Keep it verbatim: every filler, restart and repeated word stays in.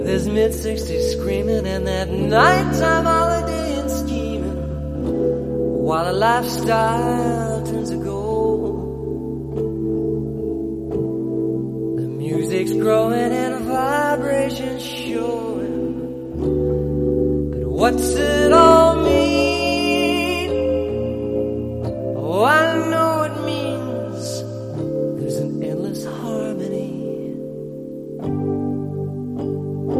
There's mid-sixties screaming and that nighttime holiday and scheming, while a lifestyle turns to gold. The music's growing and a vibration's showing, but what's it all